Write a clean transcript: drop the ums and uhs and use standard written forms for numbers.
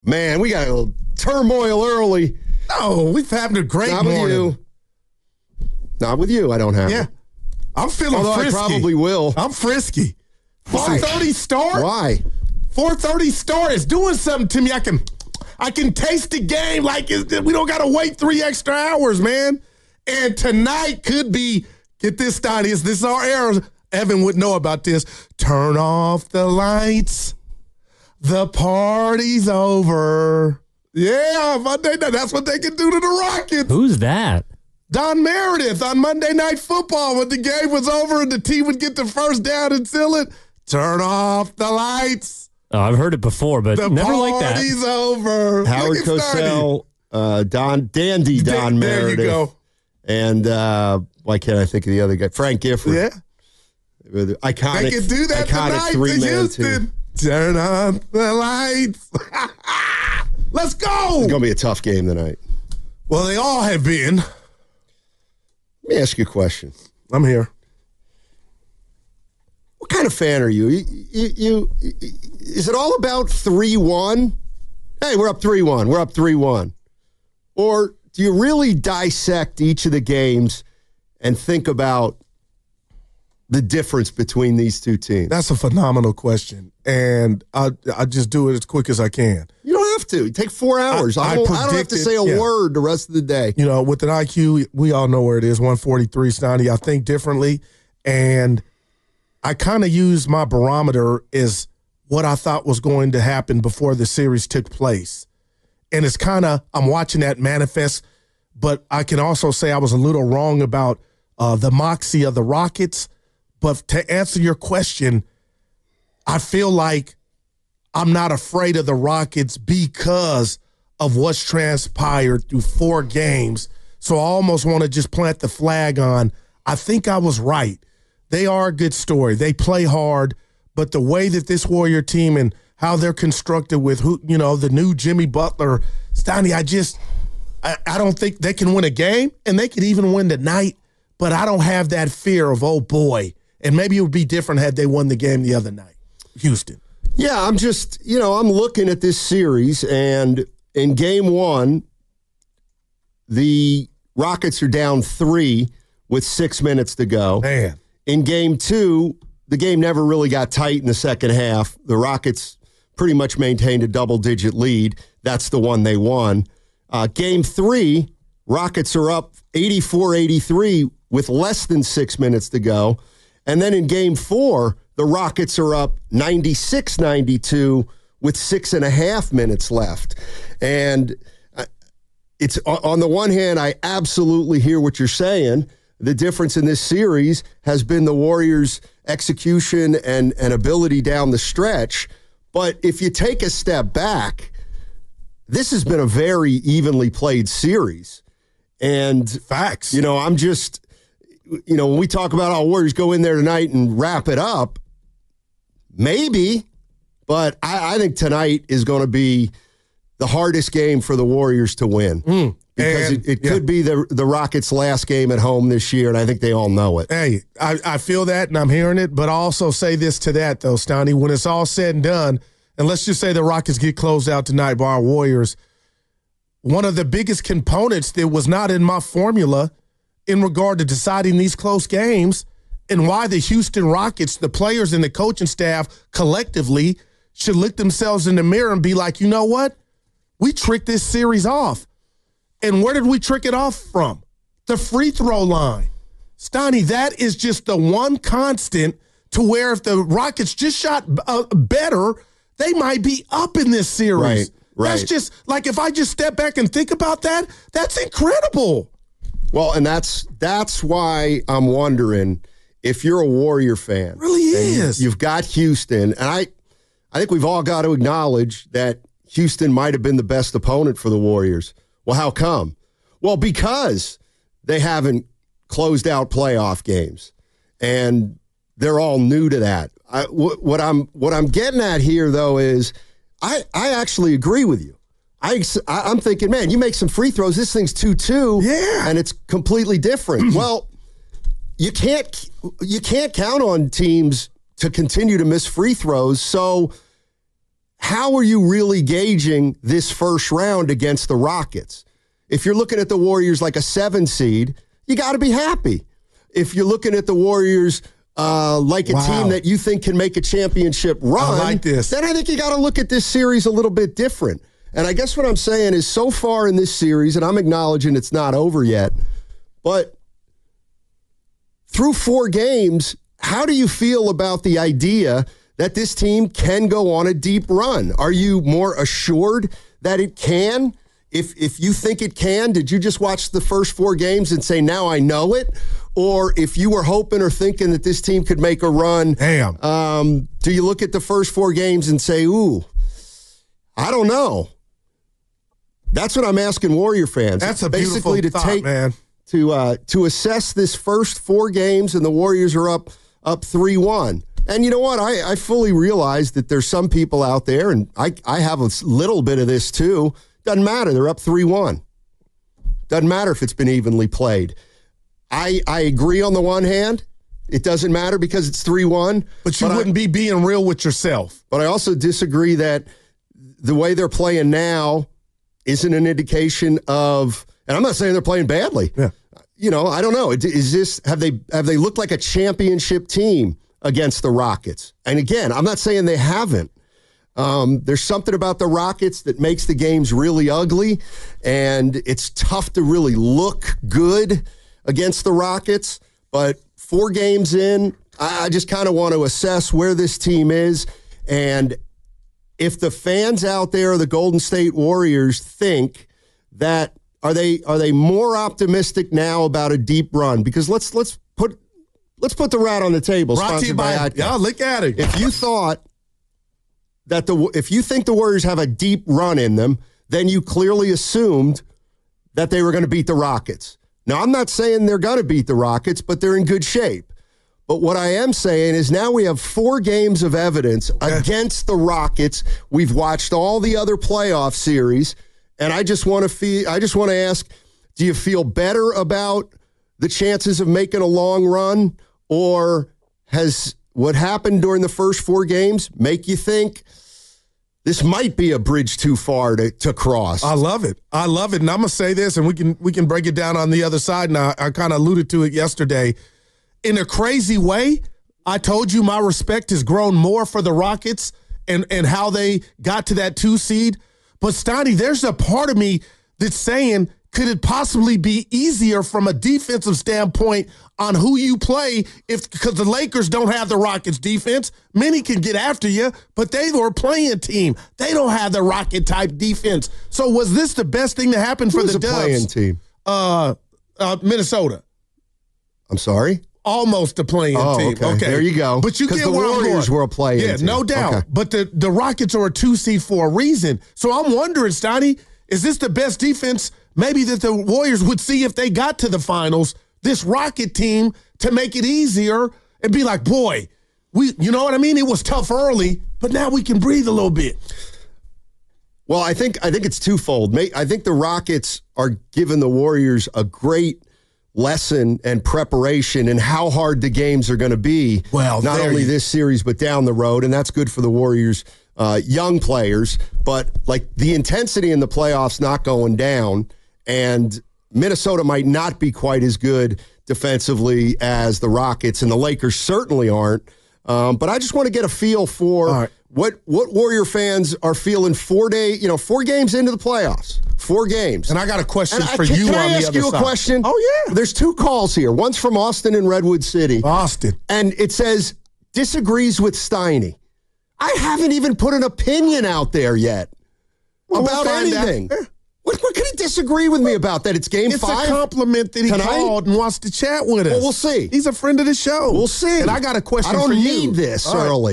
Man, we got a little turmoil early. No, we've had a great Not morning. with you. Not with you, I don't have Yeah. it. I'm feeling Although frisky. I probably will. I'm frisky. Why? 4:30 start? Why? 4:30 start is doing something to me. I can taste the game like we don't got to wait 3 extra hours, man. And tonight could be, get this, Donnie, this is our era. Evan would know about this. Turn off the lights. The party's over. Yeah, Monday night. That's what they can do to the Rockets. Who's that? Don Meredith on Monday Night Football when the game was over and the team would get the first down and seal it. Turn off the lights. Oh, I've heard it before, but The never like that. party's over. Howard Look at Stardy. Cosell, Dandy Don Meredith. There you go. And why can't I think of the other guy? Frank Gifford. Yeah. Iconic. They can do that iconic tonight to three-man Houston. team. Turn on the lights. Let's go. It's going to be a tough game tonight. Well, they all have been. Let me ask you a question. I'm here. What kind of fan are you? Is it all about 3-1? Hey, we're up 3-1. We're up 3-1. Or do you really dissect each of the games and think about the difference between these two teams? That's a phenomenal question, and I just do it as quick as I can. You don't have to. Take 4 hours. I don't have to predicted- say a word the rest of the day. You know, with an IQ, we all know where it is, 143, Stoney. I think differently, and I kind of use my barometer as what I thought was going to happen before the series took place. And it's kind of, I'm watching that manifest, but I can also say I was a little wrong about the moxie of the Rockets. But to answer your question, I feel like I'm not afraid of the Rockets because of what's transpired through 4 games. So I almost want to just plant the flag on, I think I was right. They are a good story. They play hard, but the way that this Warrior team and how they're constructed with the new Jimmy Butler, Stoney, I don't think they can win a game, and they could even win tonight, but I don't have that fear of, oh boy. And maybe it would be different had they won the game the other night. Houston. Yeah, I'm just, I'm looking at this series, and in game 1, the Rockets are down 3 with 6 minutes to go. Man. In game 2, the game never really got tight in the second half. The Rockets pretty much maintained a double-digit lead. That's the one they won. Game 3, Rockets are up 84-83 with less than 6 minutes to go. And then in game 4, the Rockets are up 96-92 with 6.5 minutes left. And it's on the one hand, I absolutely hear what you're saying. The difference in this series has been the Warriors' execution and ability down the stretch. But if you take a step back, this has been a very evenly played series. And Facts. I'm just, when we talk about how Warriors go in there tonight and wrap it up, maybe, but I think tonight is going to be the hardest game for the Warriors to win. Because it could be the Rockets' last game at home this year, and I think they all know it. Hey, I feel that, and I'm hearing it, but I'll also say this to that, though, Stoney. When it's all said and done, and let's just say the Rockets get closed out tonight by our Warriors, one of the biggest components that was not in my formula in regard to deciding these close games and why the Houston Rockets, the players and the coaching staff collectively should look themselves in the mirror and be like, you know what? We tricked this series off. And where did we trick it off from? The free throw line. Stoney, that is just the one constant to where if the Rockets just shot better, they might be up in this series. Right. That's just, like, if I just step back and think about that, that's incredible. Well, and that's why I'm wondering if you're a Warrior fan. It really is. You've got Houston, and I think we've all got to acknowledge that Houston might have been the best opponent for the Warriors. Well, how come? Well, because they haven't closed out playoff games, and they're all new to that. What I'm getting at here, though, is I actually agree with you. I'm thinking, man, you make some free throws, this thing's 2-2, and it's completely different. Well, you can't count on teams to continue to miss free throws, so how are you really gauging this first round against the Rockets? If you're looking at the Warriors like a 7 seed, you got to be happy. If you're looking at the Warriors like a team that you think can make a championship run, then I think you got to look at this series a little bit different. And I guess what I'm saying is so far in this series, and I'm acknowledging it's not over yet, but through 4 games, how do you feel about the idea that this team can go on a deep run? Are you more assured that it can? If you think it can, did you just watch the first 4 games and say, now I know it? Or if you were hoping or thinking that this team could make a run, do you look at the first 4 games and say, ooh, I don't know? That's what I'm asking Warrior fans. That's a beautiful thought, man. To assess this first 4 games, and the Warriors are up 3-1. And you know what? I fully realize that there's some people out there, and I have a little bit of this too. Doesn't matter. They're up 3-1. Doesn't matter if it's been evenly played. I agree on the one hand. It doesn't matter because it's 3-1. But you wouldn't be being real with yourself. But I also disagree that the way they're playing now isn't an indication of, and I'm not saying they're playing badly. Yeah. You know, I don't know. Is this, have they looked like a championship team against the Rockets? And again, I'm not saying they haven't. There's something about the Rockets that makes the games really ugly, and it's tough to really look good against the Rockets. But 4 games in, I just kind of want to assess where this team is. And if the fans out there, the Golden State Warriors, think that are they more optimistic now about a deep run? Because let's put the rat on the table. Brought to you by look at it. If you thought that if you think the Warriors have a deep run in them, then you clearly assumed that they were going to beat the Rockets. Now, I'm not saying they're going to beat the Rockets, but they're in good shape. But what I am saying is now we have 4 games of evidence against the Rockets. We've watched all the other playoff series, and I just want to ask, do you feel better about the chances of making a long run, or has what happened during the first 4 games make you think this might be a bridge too far to cross? I love it. And I'm going to say this, and we can break it down on the other side. Now, I kind of alluded to it yesterday. In a crazy way, I told you my respect has grown more for the Rockets and how they got to that 2 seed. But, Stoney, there's a part of me that's saying, could it possibly be easier from a defensive standpoint on who you play because the Lakers don't have the Rockets defense? Many can get after you, but they were a playing team. They don't have the Rocket-type defense. So was this the best thing to happen for the Dubs? Who's a playing team? Minnesota. I'm sorry? Almost a playing team. Okay, there you go. But you get the where Warriors were a playing team. Yeah, no doubt. Okay. But the Rockets are a 2 seed for a reason. So I'm wondering, Stoney, is this the best defense maybe that the Warriors would see if they got to the finals, this Rocket team, to make it easier and be like, boy, you know what I mean? It was tough early, but now we can breathe a little bit. Well, I think it's twofold. I think the Rockets are giving the Warriors a great lesson and preparation in how hard the games are going to be. Well, not only this series, but down the road, and that's good for the Warriors' young players. But like the intensity in the playoffs not going down, and Minnesota might not be quite as good defensively as the Rockets, and the Lakers certainly aren't. But I just want to get a feel for what Warrior fans are feeling 4 games into the playoffs. 4 games. And I got a question for you on the other side. Can I ask you a question? Oh, yeah. There's 2 calls here. One's from Austin in Redwood City. Austin. And it says, disagrees with Steiny. I haven't even put an opinion out there yet about anything. What could he disagree with me about? That it's game 5? It's a compliment that he called and wants to chat with us. Well, we'll see. He's a friend of the show. We'll see. And I got a question for you. I don't need this early.